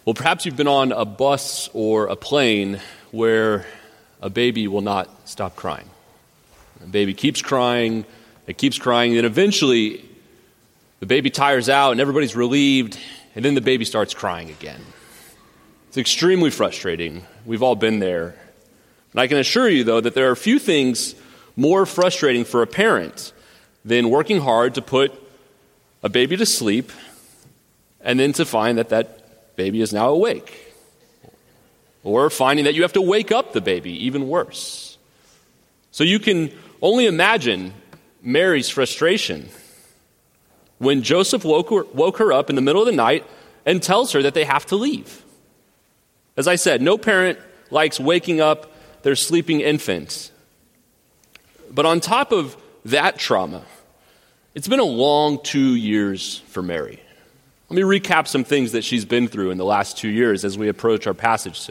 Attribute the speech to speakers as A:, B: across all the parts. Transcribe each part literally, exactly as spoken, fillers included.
A: Well, perhaps you've been on a bus or a plane where a baby will not stop crying. A baby keeps crying, it keeps crying, and eventually the baby tires out and everybody's relieved, and then the baby starts crying again. It's extremely frustrating. We've all been there. And I can assure you, though, that there are few things more frustrating for a parent than working hard to put a baby to sleep and then to find that that baby is now awake. Or finding that you have to wake up the baby, even worse. So you can only imagine Mary's frustration when Joseph woke her, woke her up in the middle of the night and tells her that they have to leave. As I said, no parent likes waking up their sleeping infant. But on top of that trauma, it's been a long two years for Mary. Let me recap some things that she's been through in the last two years as we approach our passage.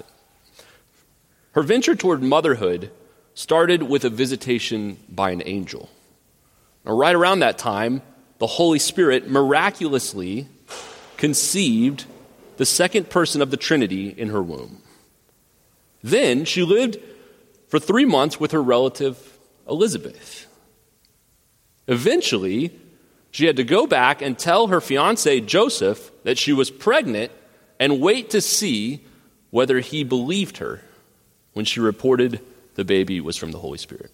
A: Her venture toward motherhood started with a visitation by an angel. Now, right around that time, the Holy Spirit miraculously conceived the second person of the Trinity in her womb. Then she lived for three months with her relative Elizabeth. Eventually, she had to go back and tell her fiancé Joseph that she was pregnant and wait to see whether he believed her when she reported the baby was from the Holy Spirit.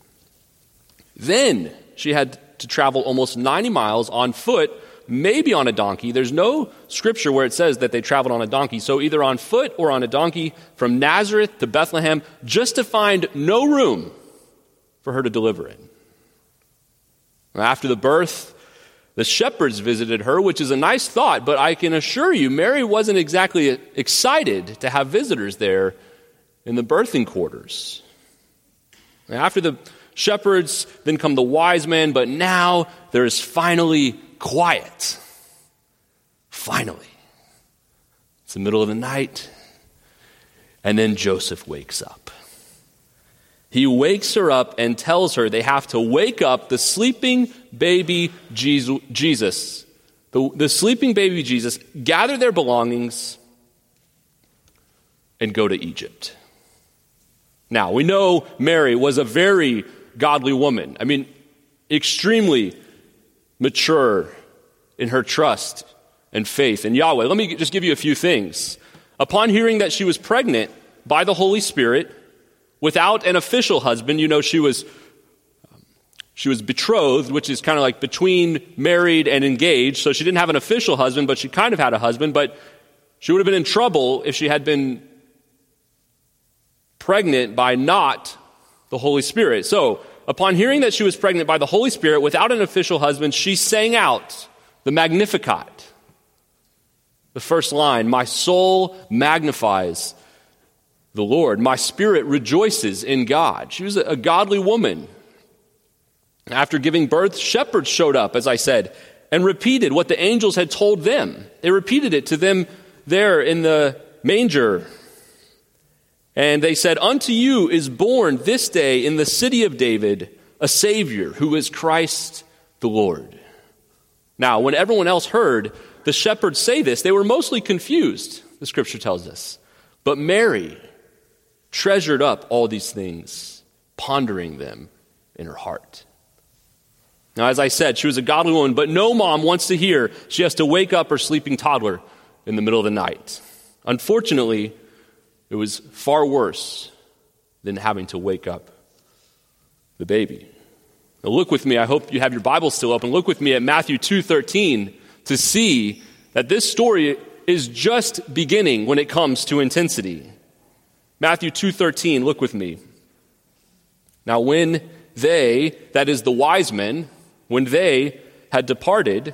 A: Then she had to travel almost ninety miles on foot, maybe on a donkey. There's no scripture where it says that they traveled on a donkey. So either on foot or on a donkey from Nazareth to Bethlehem, just to find no room for her to deliver in. After the birth, the shepherds visited her, which is a nice thought, but I can assure you, Mary wasn't exactly excited to have visitors there in the birthing quarters. After the shepherds, then come the wise men, but now there is finally quiet. Finally. It's the middle of the night, and then Joseph wakes up. He wakes her up and tells her they have to wake up the sleeping baby Jesus. The, the sleeping baby Jesus, gather their belongings, and go to Egypt. Now, we know Mary was a very godly woman. I mean, extremely mature in her trust and faith in Yahweh. Let me just give you a few things. Upon hearing that she was pregnant by the Holy Spirit, without an official husband, you know, she was she was betrothed, which is kind of like between married and engaged. So she didn't have an official husband, but she kind of had a husband. But she would have been in trouble if she had been pregnant by not the Holy Spirit. So upon hearing that she was pregnant by the Holy Spirit without an official husband, she sang out the Magnificat. The first line, "My soul magnifies the Lord. My spirit rejoices in God." She was a godly woman. After giving birth, shepherds showed up, as I said, and repeated what the angels had told them. They repeated it to them there in the manger. And they said, "Unto you is born this day in the city of David a Savior, who is Christ the Lord." Now, when everyone else heard the shepherds say this, they were mostly confused, the scripture tells us. But Mary treasured up all these things, pondering them in her heart. Now, as I said, she was a godly woman, but no mom wants to hear she has to wake up her sleeping toddler in the middle of the night. Unfortunately, it was far worse than having to wake up the baby. Now look with me, I hope you have your Bible still open. Look with me at Matthew two thirteen to see that this story is just beginning when it comes to intensity. Matthew two thirteen, look with me. Now when they, that is the wise men, when they had departed,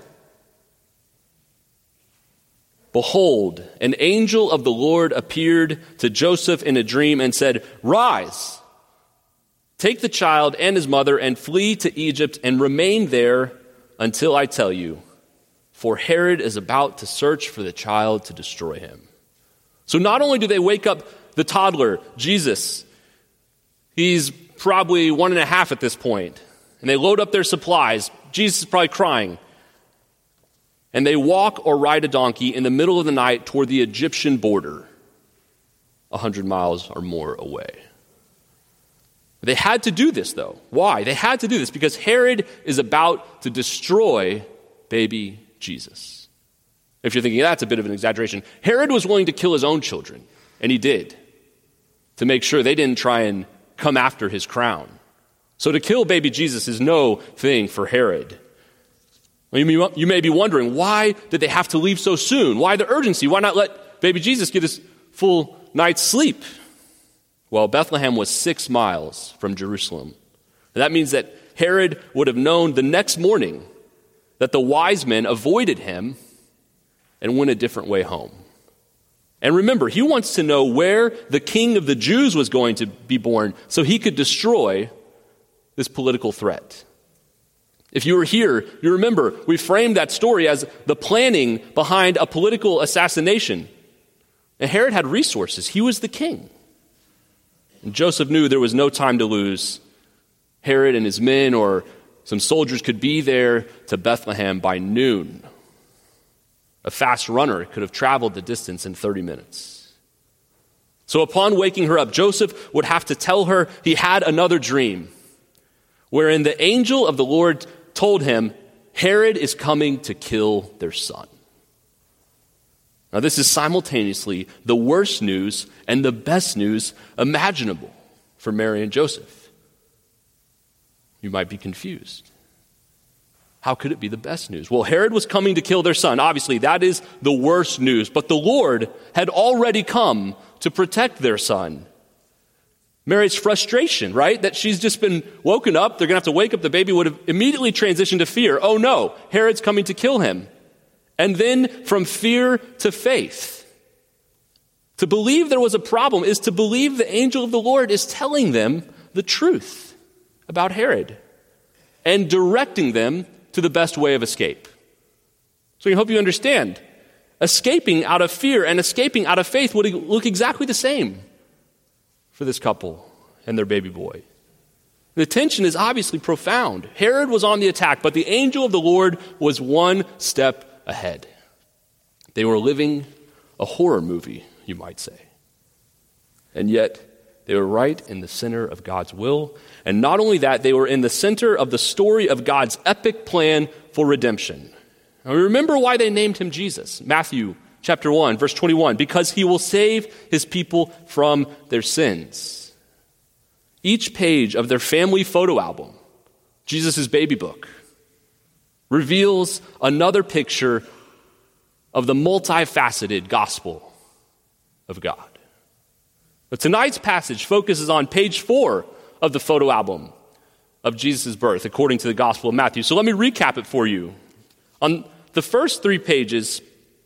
A: behold, an angel of the Lord appeared to Joseph in a dream and said, "Rise, take the child and his mother and flee to Egypt and remain there until I tell you, for Herod is about to search for the child to destroy him." So not only do they wake up the toddler, Jesus, he's probably one and a half at this point, and they load up their supplies. Jesus is probably crying. and they walk or ride a donkey in the middle of the night toward the Egyptian border, a hundred miles or more away. They had to do this, though. Why? They had to do this because Herod is about to destroy baby Jesus. If you're thinking that's a bit of an exaggeration, Herod was willing to kill his own children, and he did, to make sure they didn't try and come after his crown. So to kill baby Jesus is no thing for Herod. You may be wondering, why did they have to leave so soon? Why the urgency? Why not let baby Jesus get his full night's sleep? Well, Bethlehem was six miles from Jerusalem. And that means that Herod would have known the next morning that the wise men avoided him and went a different way home. And remember, he wants to know where the king of the Jews was going to be born so he could destroy this political threat. If you were here, you remember we framed that story as the planning behind a political assassination. And Herod had resources. He was the king. And Joseph knew there was no time to lose. Herod and his men or some soldiers could be there to Bethlehem by noon. A fast runner could have traveled the distance in thirty minutes. So upon waking her up, Joseph would have to tell her he had another dream, wherein the angel of the Lord told him, Herod is coming to kill their son. Now, this is simultaneously the worst news and the best news imaginable for Mary and Joseph. You might be confused. How could it be the best news? Well, Herod was coming to kill their son. Obviously, that is the worst news. But the Lord had already come to protect their son. Mary's frustration, right? That she's just been woken up. They're going to have to wake up the baby would have immediately transitioned to fear. Oh no, Herod's coming to kill him. And then from fear to faith. To believe there was a problem is to believe the angel of the Lord is telling them the truth about Herod and directing them to the best way of escape. So I hope you understand. Escaping out of fear and escaping out of faith would look exactly the same for this couple and their baby boy. The tension is obviously profound. Herod was on the attack, but the angel of the Lord was one step ahead. They were living a horror movie, you might say. And yet, they were right in the center of God's will. And not only that, they were in the center of the story of God's epic plan for redemption. Now, remember why they named him Jesus. Matthew chapter one, verse twenty-one, because he will save his people from their sins. Each page of their family photo album, Jesus' baby book, reveals another picture of the multifaceted gospel of God. But tonight's passage focuses on page four of the photo album of Jesus' birth, according to the Gospel of Matthew. So let me recap it for you. On the first three pages,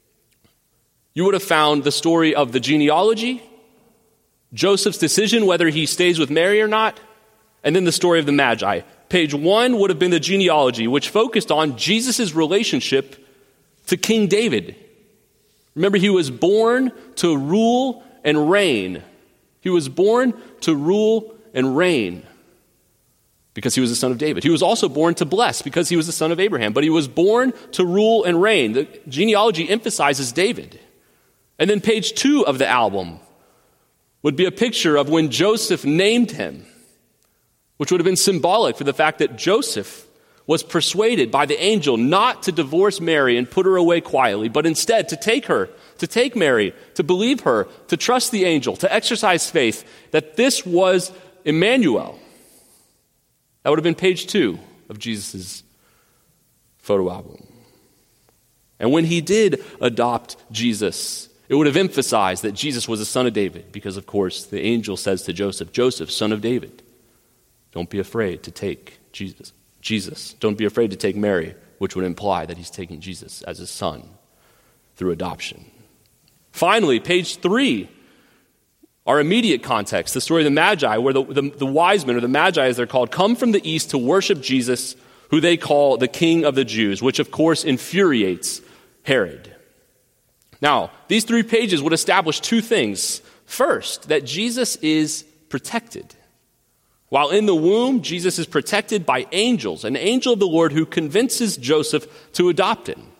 A: you would have found the story of the genealogy, Joseph's decision whether he stays with Mary or not, and then the story of the Magi. Page one would have been the genealogy, which focused on Jesus' relationship to King David. Remember, he was born to rule and reign. He was born to rule and reign because he was the son of David. He was also born to bless because he was the son of Abraham. But he was born to rule and reign. The genealogy emphasizes David. And then page two of the album would be a picture of when Joseph named him, which would have been symbolic for the fact that Joseph was persuaded by the angel not to divorce Mary and put her away quietly, but instead to take her, to take Mary, to believe her, to trust the angel, to exercise faith, that this was Emmanuel. That would have been page two of Jesus' photo album. And when he did adopt Jesus, it would have emphasized that Jesus was the son of David, because, of course, the angel says to Joseph, Joseph, son of David, don't be afraid to take Jesus. Jesus, don't be afraid to take Mary, which would imply that he's taking Jesus as his son through adoption. Finally, page three, our immediate context, the story of the Magi, where the, the, the wise men, or the Magi as they're called, come from the east to worship Jesus, who they call the King of the Jews, which of course infuriates Herod. Now, these three pages would establish two things. First, that Jesus is protected. While in the womb, Jesus is protected by angels, an angel of the Lord who convinces Joseph to adopt him.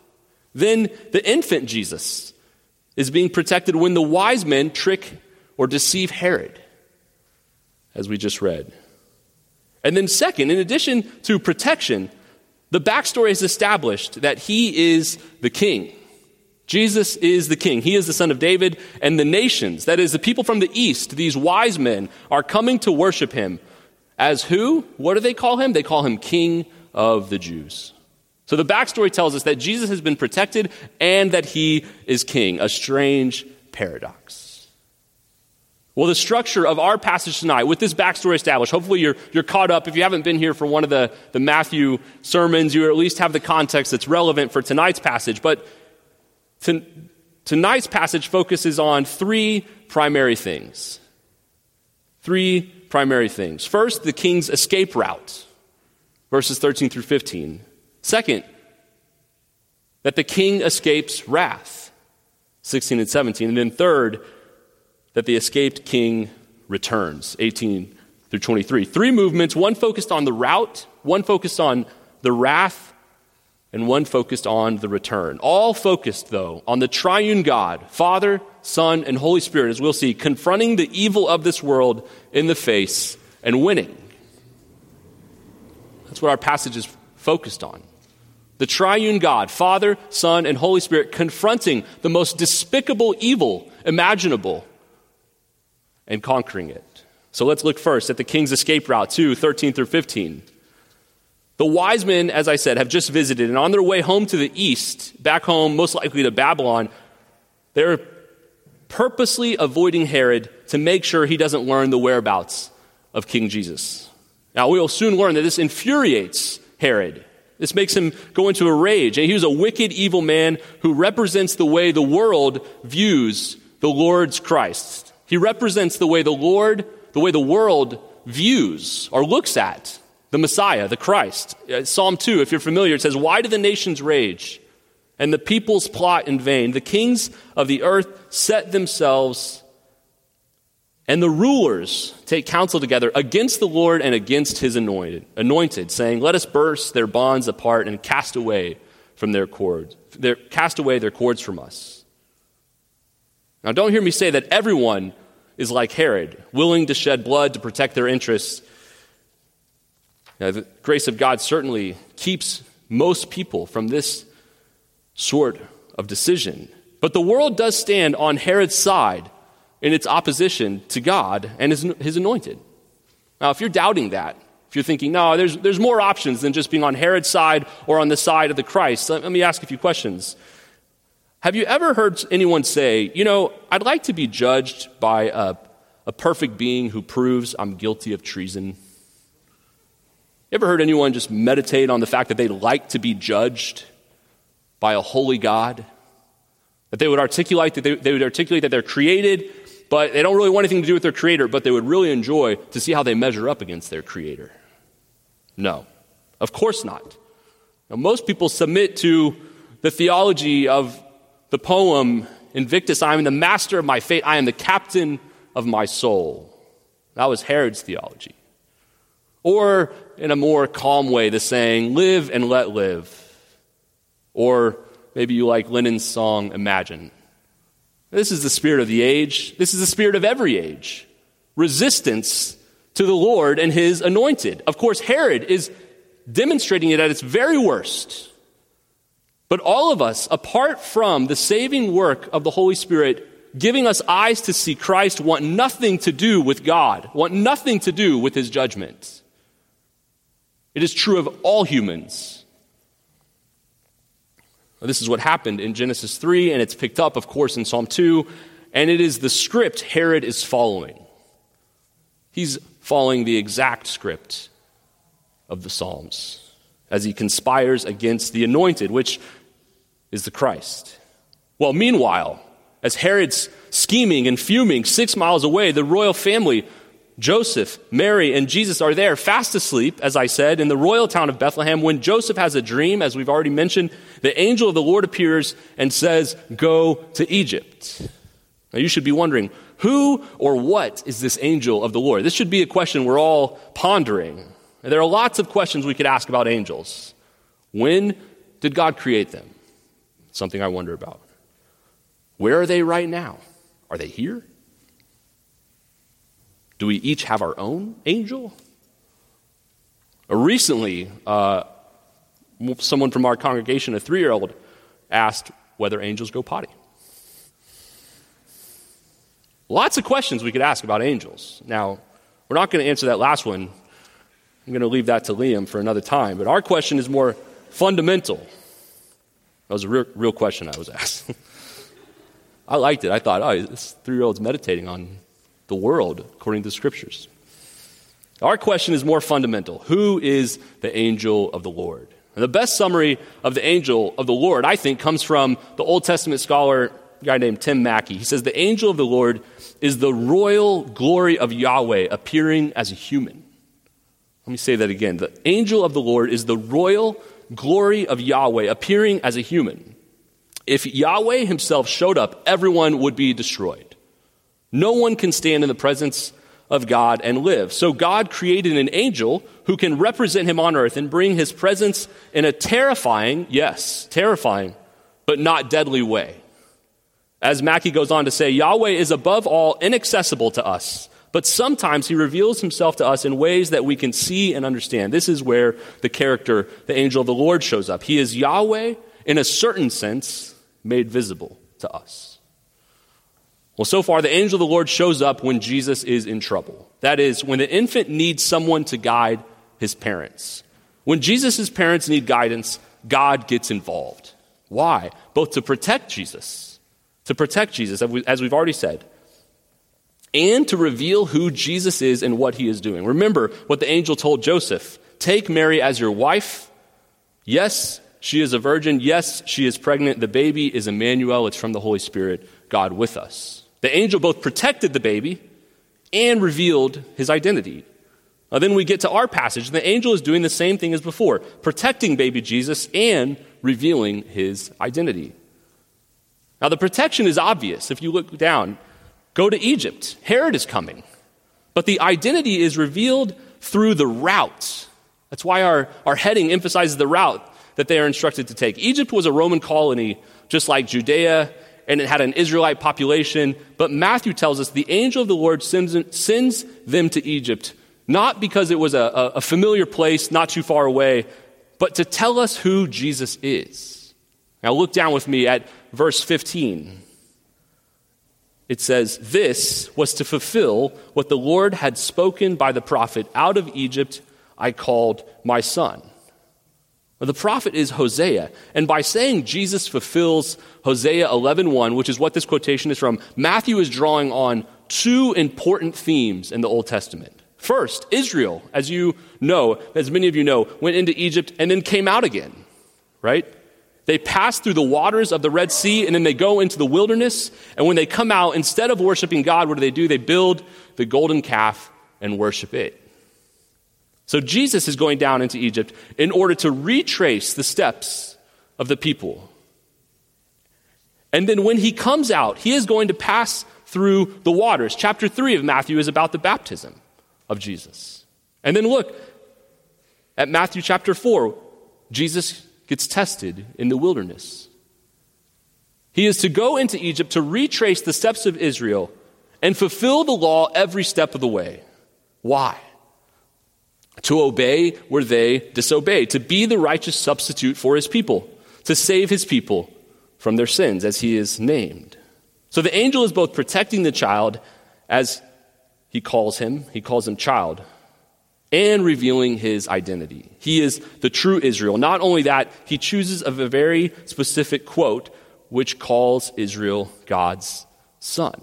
A: Then the infant Jesus is being protected when the wise men trick or deceive Herod, as we just read. And then second, in addition to protection, the backstory has established that he is the king. Jesus is the king. He is the son of David, and the nations, that is the people from the east, these wise men, are coming to worship him as who? What do they call him? They call him King of the Jews. So the backstory tells us that Jesus has been protected and that he is king, a strange paradox. Well, the structure of our passage tonight, with this backstory established, hopefully you're, you're caught up. If you haven't been here for one of the, the Matthew sermons, you at least have the context that's relevant for tonight's passage. But to, tonight's passage focuses on three primary things. Three primary things. First, the king's escape route, verses thirteen through fifteen. Second, that the king escapes wrath, sixteen and seventeen. And then third, that the escaped king returns, eighteen through twenty-three. Three movements, one focused on the route, one focused on the wrath, and one focused on the return. All focused, though, on the triune God, Father, Son, and Holy Spirit, as we'll see, confronting the evil of this world in the face and winning. That's what our passage is focused on. The triune God, Father, Son, and Holy Spirit, confronting the most despicable evil imaginable and conquering it. So let's look first at the king's escape route, two, thirteen through fifteen. The wise men, as I said, have just visited, and on their way home to the east, back home, most likely to Babylon, they're purposely avoiding Herod to make sure he doesn't learn the whereabouts of King Jesus. Now, we'll soon learn that this infuriates Herod. This makes him go into a rage. And he was a wicked, evil man who represents the way the world views the Lord's Christ. He represents the way the Lord, the way the world views or looks at the Messiah, the Christ. Psalm two, if you're familiar, it says, "Why do the nations rage and the peoples plot in vain? The kings of the earth set themselves, and the rulers take counsel together against the Lord and against his anointed, anointed, saying, let us burst their bonds apart and cast away from their cords, their, cast away their cords from us." Now, don't hear me say that everyone is like Herod, willing to shed blood to protect their interests. Now, the grace of God certainly keeps most people from this sort of decision. But the world does stand on Herod's side in its opposition to God and his, his anointed. Now, if you're doubting that, if you're thinking, no, there's, there's more options than just being on Herod's side or on the side of the Christ, let, let me ask a few questions. Have you ever heard anyone say, you know, I'd like to be judged by a, a perfect being who proves I'm guilty of treason? You ever heard anyone just meditate on the fact that they like to be judged by a holy God? That they would articulate that they, they would articulate that they're created, but they don't really want anything to do with their creator, but they would really enjoy to see how they measure up against their creator. No, of course not. Now, most people submit to the theology of the poem Invictus, I am the master of my fate, I am the captain of my soul. That was Herod's theology. Or in a more calm way, the saying, live and let live. Or maybe you like Lennon's song, Imagine. This is the spirit of the age. This is the spirit of every age. Resistance to the Lord and his anointed. Of course, Herod is demonstrating it at its very worst. But all of us, apart from the saving work of the Holy Spirit, giving us eyes to see Christ, want nothing to do with God, want nothing to do with his judgment. It is true of all humans. This is what happened in Genesis three, and it's picked up, of course, in Psalm two, and it is the script Herod is following. He's following the exact script of the Psalms as he conspires against the anointed, which is the Christ. Well, meanwhile, as Herod's scheming and fuming six miles away, the royal family, Joseph, Mary, and Jesus are there fast asleep, as I said, in the royal town of Bethlehem. When Joseph has a dream, as we've already mentioned, the angel of the Lord appears and says, go to Egypt. Now you should be wondering, who or what is this angel of the Lord? This should be a question we're all pondering. And there are lots of questions we could ask about angels. When did God create them? Something I wonder about. Where are they right now? Are they here? Do we each have our own angel? Or recently, uh, someone from our congregation, a three-year-old, asked whether angels go potty. Lots of questions we could ask about angels. Now, we're not going to answer that last one. I'm going to leave that to Liam for another time. But our question is more fundamental. That was a real, real question I was asked. I liked it. I thought, oh, this three-year-old's meditating on the world according to the Scriptures. Our question is more fundamental. Who is the angel of the Lord? And the best summary of the angel of the Lord, I think, comes from the Old Testament scholar, a guy named Tim Mackey. He says, the angel of the Lord is the royal glory of Yahweh appearing as a human. Let me say that again. The angel of the Lord is the royal glory of Yahweh appearing as a human. If Yahweh himself showed up, everyone would be destroyed. No one can stand in the presence of God and live. So God created an angel who can represent him on earth and bring his presence in a terrifying, yes, terrifying, but not deadly way. As Mackey goes on to say, Yahweh is above all inaccessible to us, but sometimes he reveals himself to us in ways that we can see and understand. This is where the character, the angel of the Lord, shows up. He is Yahweh, in a certain sense, made visible to us. Well, so far, the angel of the Lord shows up when Jesus is in trouble. That is, when the infant needs someone to guide his parents. When Jesus' parents need guidance, God gets involved. Why? Both to protect Jesus, to protect Jesus, as we've already said, and to reveal who Jesus is and what he is doing. Remember what the angel told Joseph. Take Mary as your wife. Yes, she is a virgin. Yes, she is pregnant. The baby is Emmanuel. It's from the Holy Spirit, God with us. The angel both protected the baby and revealed his identity. Now then we get to our passage, and the angel is doing the same thing as before, protecting baby Jesus and revealing his identity. Now the protection is obvious. If you look down, go to Egypt. Herod is coming. But the identity is revealed through the route. That's why our, our heading emphasizes the route that they are instructed to take. Egypt was a Roman colony, just like Judea, and it had an Israelite population. But Matthew tells us the angel of the Lord sends, sends them to Egypt, not because it was a, a familiar place not too far away, but to tell us who Jesus is. Now look down with me at verse fifteen. It says, this was to fulfill what the Lord had spoken by the prophet, out of Egypt I called my son. Well, the prophet is Hosea, and by saying Jesus fulfills Hosea eleven one, which is what this quotation is from, Matthew is drawing on two important themes in the Old Testament. First, Israel, as you know, as many of you know, went into Egypt and then came out again, right? They pass through the waters of the Red Sea, and then they go into the wilderness, and when they come out, instead of worshiping God, what do they do? They build the golden calf and worship it. So Jesus is going down into Egypt in order to retrace the steps of the people. And then when he comes out, he is going to pass through the waters. Chapter three of Matthew is about the baptism of Jesus. And then look at Matthew chapter four. Jesus gets tested in the wilderness. He is to go into Egypt to retrace the steps of Israel and fulfill the law every step of the way. Why? To obey where they disobey, to be the righteous substitute for his people, to save his people from their sins, as he is named. So the angel is both protecting the child, as he calls him, he calls him child, and revealing his identity. He is the true Israel. Not only that, he chooses a very specific quote, which calls Israel God's son.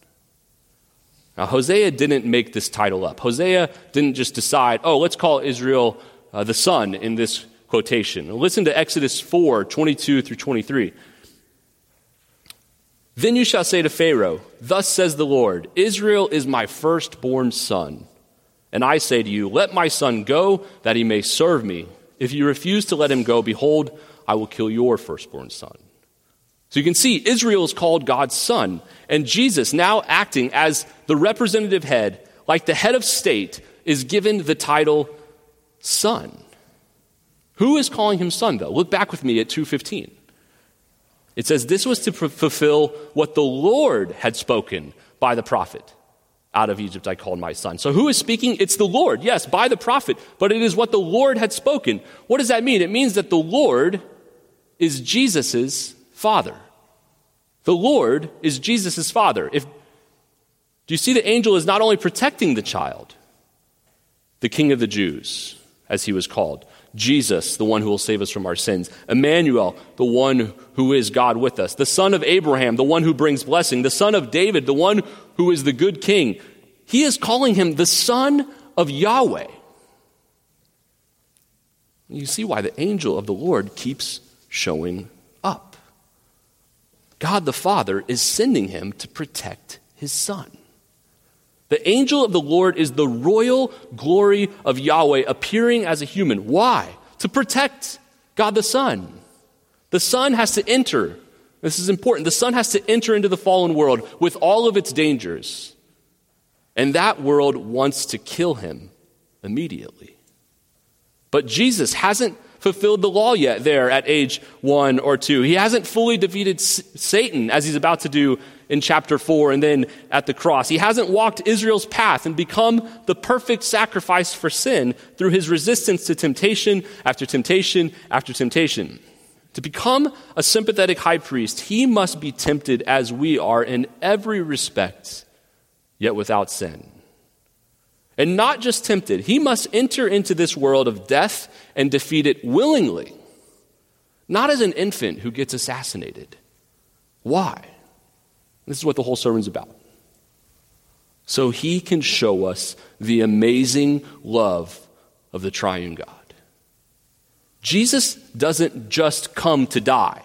A: Now, Hosea didn't make this title up. Hosea didn't just decide, oh, let's call Israel uh, the son in this quotation. Listen to Exodus four, twenty-two through twenty-three. Then you shall say to Pharaoh, thus says the Lord, Israel is my firstborn son. And I say to you, let my son go, that he may serve me. If you refuse to let him go, behold, I will kill your firstborn son. So you can see Israel is called God's son, and Jesus, now acting as the representative head, like the head of state, is given the title son. Who is calling him son, though? Look back with me at two fifteen. It says this was to f- fulfill what the Lord had spoken by the prophet. Out of Egypt I called my son. So who is speaking? It's the Lord. Yes, by the prophet, but it is what the Lord had spoken. What does that mean? It means that the Lord is Jesus' father. The Lord is Jesus' father. If, do you see the angel is not only protecting the child, the King of the Jews, as he was called, Jesus, the one who will save us from our sins, Emmanuel, the one who is God with us, the son of Abraham, the one who brings blessing, the son of David, the one who is the good king. He is calling him the son of Yahweh. You see why the angel of the Lord keeps showing up. God the Father is sending him to protect his son. The angel of the Lord is the royal glory of Yahweh appearing as a human. Why? To protect God the Son. The Son has to enter. This is important. The Son has to enter into the fallen world with all of its dangers. And that world wants to kill him immediately. But Jesus hasn't fulfilled the law yet there at age one or two. He hasn't fully defeated S- Satan as he's about to do in chapter four and then at the cross. He hasn't walked Israel's path and become the perfect sacrifice for sin through his resistance to temptation after temptation after temptation. To become a sympathetic high priest, he must be tempted as we are in every respect, yet without sin. And not just tempted, he must enter into this world of death and defeat it willingly, not as an infant who gets assassinated. Why? This is what the whole sermon's about. So he can show us the amazing love of the triune God. Jesus doesn't just come to die.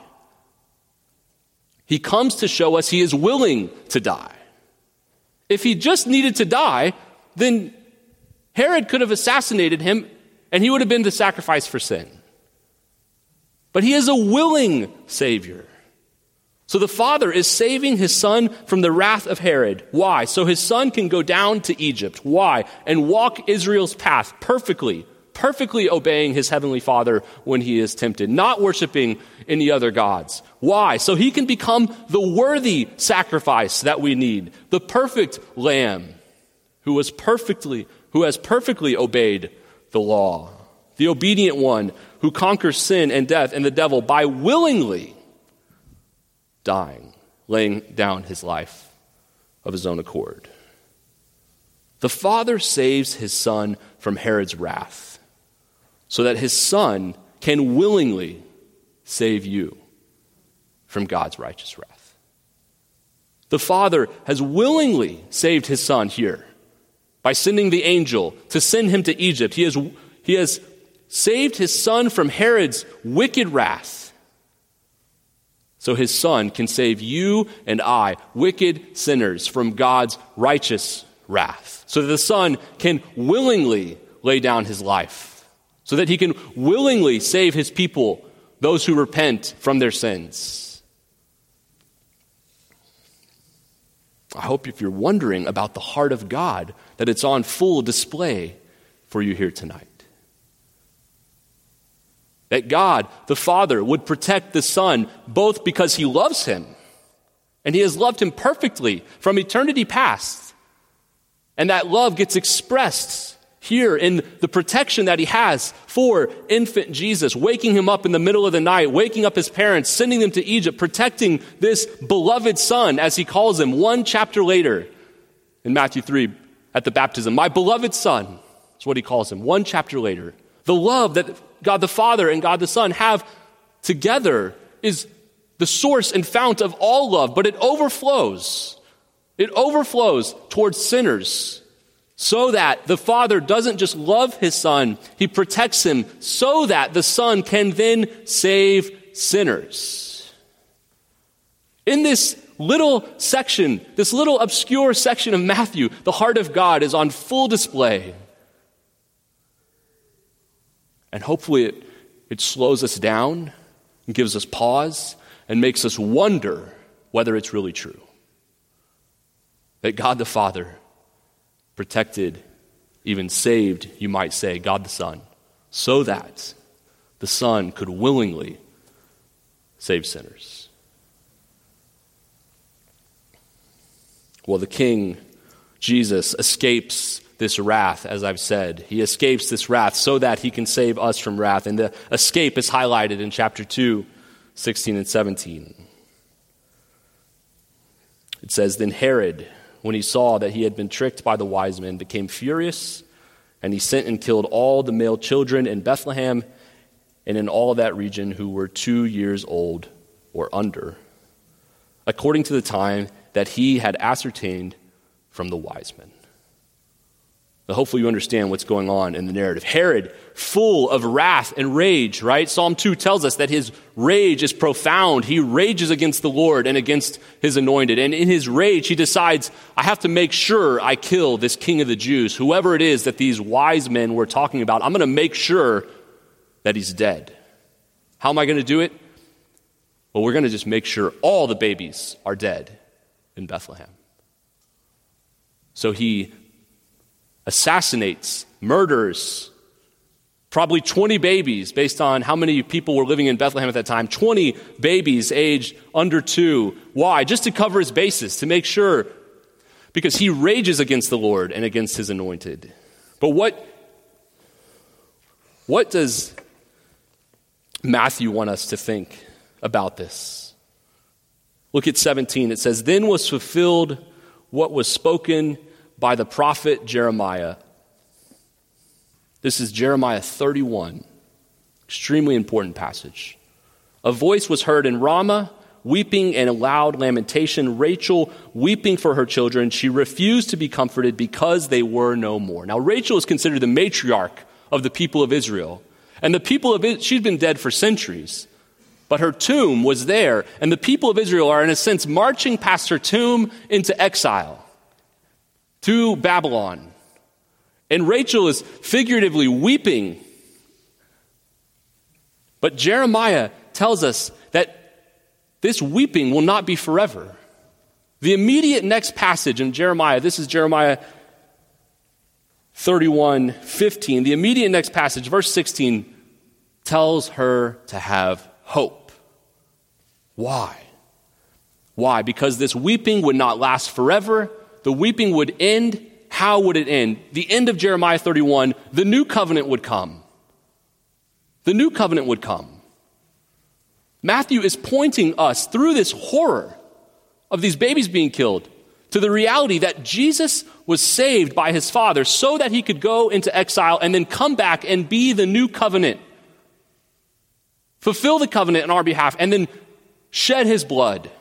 A: He comes to show us he is willing to die. If he just needed to die, then Herod could have assassinated him and he would have been the sacrifice for sin. But he is a willing Savior. So the Father is saving his Son from the wrath of Herod. Why? So his Son can go down to Egypt. Why? And walk Israel's path perfectly, perfectly obeying his heavenly Father when he is tempted, not worshiping any other gods. Why? So he can become the worthy sacrifice that we need, the perfect Lamb who was perfectly, who has perfectly obeyed the law, the obedient one who conquers sin and death and the devil by willingly dying, laying down his life of his own accord. The Father saves his Son from Herod's wrath so that his Son can willingly save you from God's righteous wrath. The Father has willingly saved his Son here by sending the angel to send him to Egypt. He has, he has saved his Son from Herod's wicked wrath so his Son can save you and I, wicked sinners, from God's righteous wrath. So that the Son can willingly lay down his life. So that he can willingly save his people, those who repent from their sins. I hope if you're wondering about the heart of God, that it's on full display for you here tonight. That God, the Father, would protect the Son both because he loves him, and he has loved him perfectly from eternity past. And that love gets expressed here in the protection that he has for infant Jesus, waking him up in the middle of the night, waking up his parents, sending them to Egypt, protecting this beloved Son, as he calls him one chapter later in Matthew three at the baptism. My beloved Son is what he calls him one chapter later. The love that God the Father and God the Son have together is the source and fount of all love, but it overflows. It overflows towards sinners so that the Father doesn't just love his Son, he protects him so that the Son can then save sinners. In this little section, this little obscure section of Matthew, the heart of God is on full display. And hopefully it, it slows us down and gives us pause and makes us wonder whether it's really true. That God the Father protected, even saved, you might say, God the Son, so that the Son could willingly save sinners. Well, the king, Jesus, escapes this wrath, as I've said. He escapes this wrath so that he can save us from wrath. And the escape is highlighted in chapter two, sixteen and seventeen. It says, "Then Herod, when he saw that he had been tricked by the wise men, became furious, and he sent and killed all the male children in Bethlehem and in all that region who were two years old or under, according to the time that he had ascertained from the wise men." Now, hopefully you understand what's going on in the narrative. Herod, full of wrath and rage, right? Psalm two tells us that his rage is profound. He rages against the Lord and against his anointed. And in his rage, he decides, I have to make sure I kill this king of the Jews. Whoever it is that these wise men were talking about, I'm going to make sure that he's dead. How am I going to do it? Well, we're going to just make sure all the babies are dead in Bethlehem. So he assassinates, murders, probably twenty babies based on how many people were living in Bethlehem at that time. twenty babies aged under two. Why? Just to cover his bases, to make sure, because he rages against the Lord and against his anointed. But what, what does Matthew want us to think about this? Look at seventeen. It says, "Then was fulfilled what was spoken by the prophet Jeremiah." This is Jeremiah thirty-one, extremely important passage. "A voice was heard in Ramah, weeping and a loud lamentation, Rachel weeping for her children. She refused to be comforted because they were no more." Now, Rachel is considered the matriarch of the people of Israel. And the people of Israel, she'd been dead for centuries. But her tomb was there, and the people of Israel are, in a sense, marching past her tomb into exile, to Babylon. And Rachel is figuratively weeping. But Jeremiah tells us that this weeping will not be forever. The immediate next passage in Jeremiah, this is Jeremiah thirty-one fifteen. The immediate next passage, verse sixteen, tells her to have hope. Why? Why? Because this weeping would not last forever. The weeping would end. How would it end? The end of Jeremiah thirty-one, the new covenant would come. The new covenant would come. Matthew is pointing us through this horror of these babies being killed to the reality that Jesus was saved by his Father so that he could go into exile and then come back and be the new covenant. Fulfill the covenant on our behalf and then shed his blood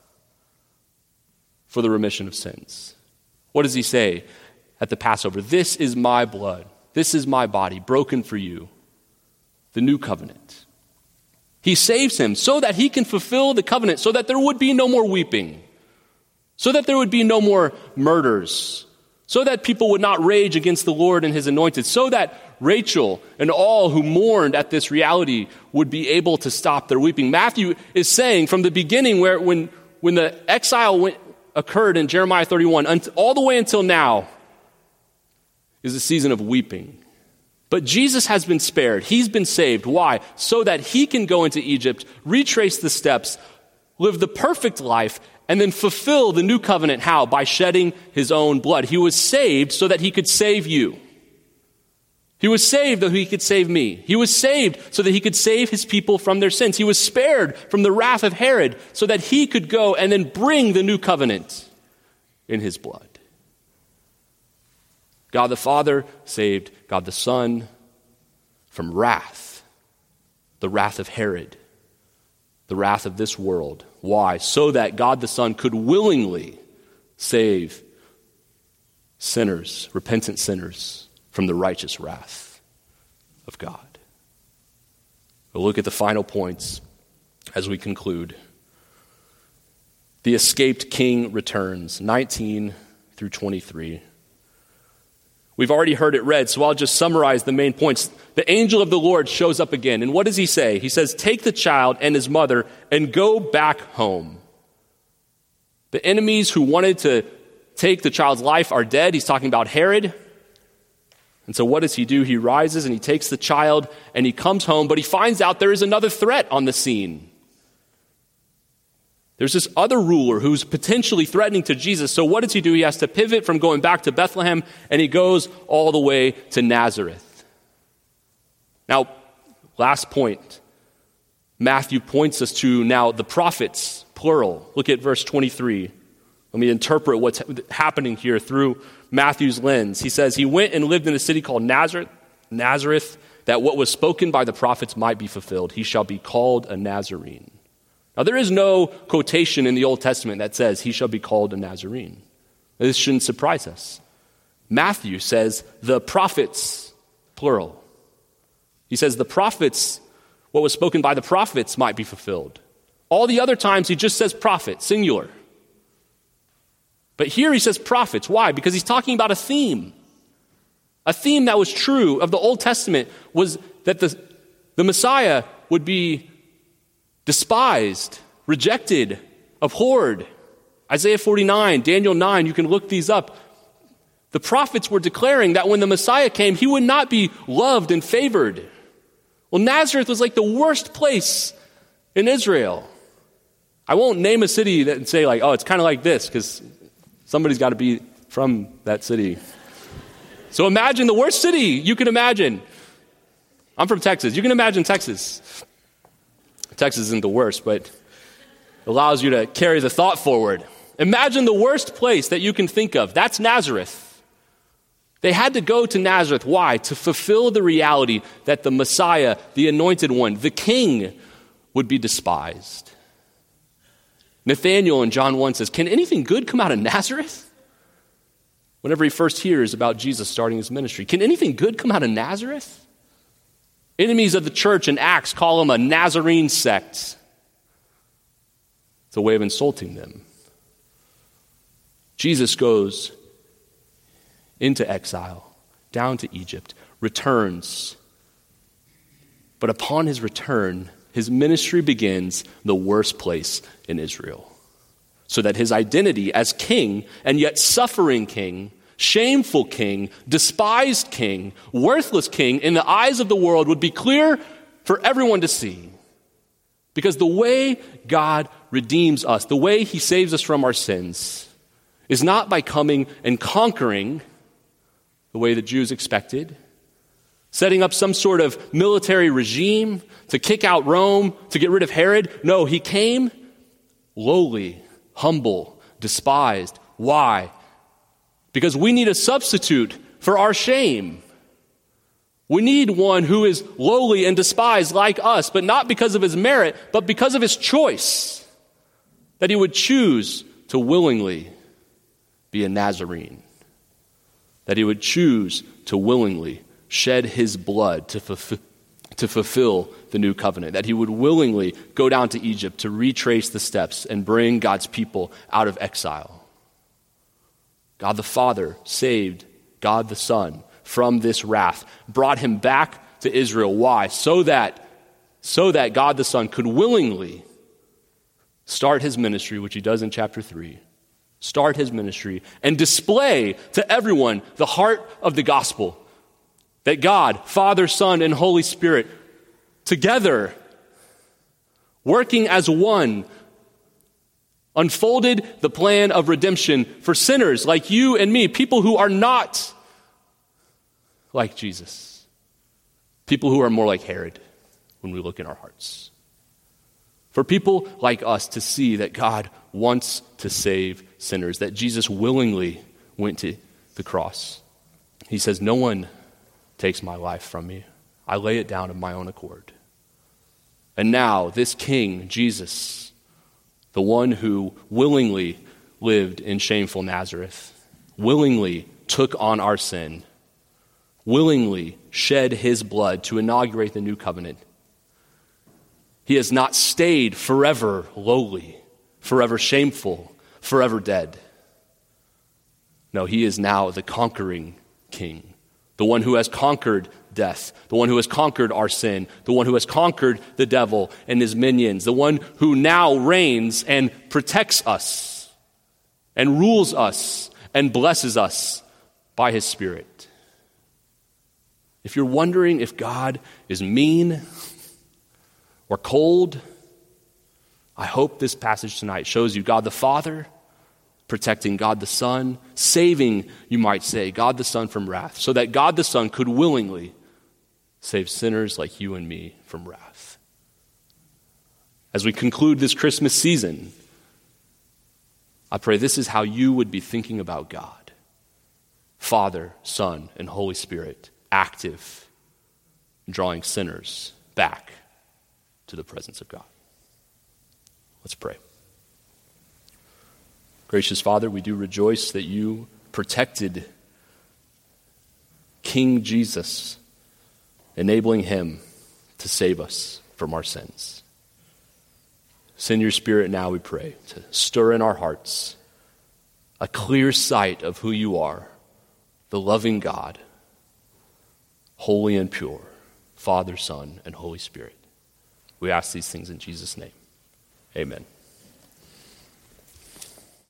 A: for the remission of sins. What does he say at the Passover? "This is my blood. This is my body broken for you." The new covenant. He saves him so that he can fulfill the covenant, so that there would be no more weeping, so that there would be no more murders, so that people would not rage against the Lord and his anointed, so that Rachel and all who mourned at this reality would be able to stop their weeping. Matthew is saying from the beginning, where when, when the exile went, occurred in Jeremiah thirty-one, all the way until now, is a season of weeping. But Jesus has been spared. He's been saved. Why? So that he can go into Egypt, retrace the steps, live the perfect life, and then fulfill the new covenant. How? By shedding his own blood. He was saved so that he could save you. He was saved so he could save me. He was saved so that he could save his people from their sins. He was spared from the wrath of Herod so that he could go and then bring the new covenant in his blood. God the Father saved God the Son from wrath, the wrath of Herod, the wrath of this world. Why? So that God the Son could willingly save sinners, repentant sinners, from the righteous wrath of God. We'll look at the final points as we conclude. The escaped king returns, nineteen through twenty-three. We've already heard it read, so I'll just summarize the main points. The angel of the Lord shows up again, and what does he say? He says, "Take the child and his mother and go back home." The enemies who wanted to take the child's life are dead. He's talking about Herod. And so what does he do? He rises and he takes the child and he comes home, but he finds out there is another threat on the scene. There's this other ruler who's potentially threatening to Jesus. So what does he do? He has to pivot from going back to Bethlehem, and he goes all the way to Nazareth. Now, last point. Matthew points us to now the prophets, plural. Look at verse twenty-three. Let me interpret what's happening here through Matthew's lens. He says, he went and lived in a city called Nazareth, Nazareth, that what was spoken by the prophets might be fulfilled. He shall be called a Nazarene. Now, there is no quotation in the Old Testament that says he shall be called a Nazarene. This shouldn't surprise us. Matthew says the prophets, plural. He says the prophets, what was spoken by the prophets might be fulfilled. All the other times he just says prophet, singular. But here he says prophets. Why? Because he's talking about a theme. A theme that was true of the Old Testament was that the, the Messiah would be despised, rejected, abhorred. Isaiah forty-nine, Daniel nine, you can look these up. The prophets were declaring that when the Messiah came, he would not be loved and favored. Well, Nazareth was like the worst place in Israel. I won't name a city that and say like, oh, it's kind of like this, because somebody's got to be from that city. So imagine the worst city you can imagine. I'm from Texas. You can imagine Texas. Texas isn't the worst, but it allows you to carry the thought forward. Imagine the worst place that you can think of. That's Nazareth. They had to go to Nazareth. Why? To fulfill the reality that the Messiah, the anointed one, the king, would be despised. Nathanael in John one says, can anything good come out of Nazareth? Whenever he first hears about Jesus starting his ministry, can anything good come out of Nazareth? Enemies of the church in Acts call them a Nazarene sect. It's a way of insulting them. Jesus goes into exile, down to Egypt, returns. But upon his return, his ministry begins the worst place in Israel, so that his identity as king, and yet suffering king, shameful king, despised king, worthless king in the eyes of the world would be clear for everyone to see. Because the way God redeems us, the way he saves us from our sins, is not by coming and conquering the way the Jews expected, setting up some sort of military regime to kick out Rome, to get rid of Herod. No, he came lowly, humble, despised. Why? Because we need a substitute for our shame. We need one who is lowly and despised like us, but not because of his merit, but because of his choice, that he would choose to willingly be a Nazarene, that he would choose to willingly shed his blood to fulfill, to fulfill the new covenant, that he would willingly go down to Egypt to retrace the steps and bring God's people out of exile. God the Father saved God the Son from this wrath, brought him back to Israel. Why? So that, so that God the Son could willingly start his ministry, which he does in chapter three, start his ministry and display to everyone the heart of the gospel, that God, Father, Son, and Holy Spirit, together, working as one, unfolded the plan of redemption for sinners like you and me, people who are not like Jesus, people who are more like Herod when we look in our hearts. For people like us to see that God wants to save sinners, that Jesus willingly went to the cross. He says, no one takes my life from me. I lay it down of my own accord. And now this King, Jesus, the one who willingly lived in shameful Nazareth, willingly took on our sin, willingly shed his blood to inaugurate the new covenant. He has not stayed forever lowly, forever shameful, forever dead. No, he is now the conquering king, the one who has conquered death, the one who has conquered our sin, the one who has conquered the devil and his minions, the one who now reigns and protects us and rules us and blesses us by his Spirit. If you're wondering if God is mean or cold, I hope this passage tonight shows you God the Father protecting God the Son, saving, you might say, God the Son from wrath, so that God the Son could willingly save sinners like you and me from wrath. As we conclude this Christmas season, I pray this is how you would be thinking about God. Father, Son, and Holy Spirit, active in drawing sinners back to the presence of God. Let's pray. Gracious Father, we do rejoice that you protected King Jesus, enabling him to save us from our sins. Send your Spirit now, we pray, to stir in our hearts a clear sight of who you are, the loving God, holy and pure, Father, Son, and Holy Spirit. We ask these things in Jesus' name. Amen.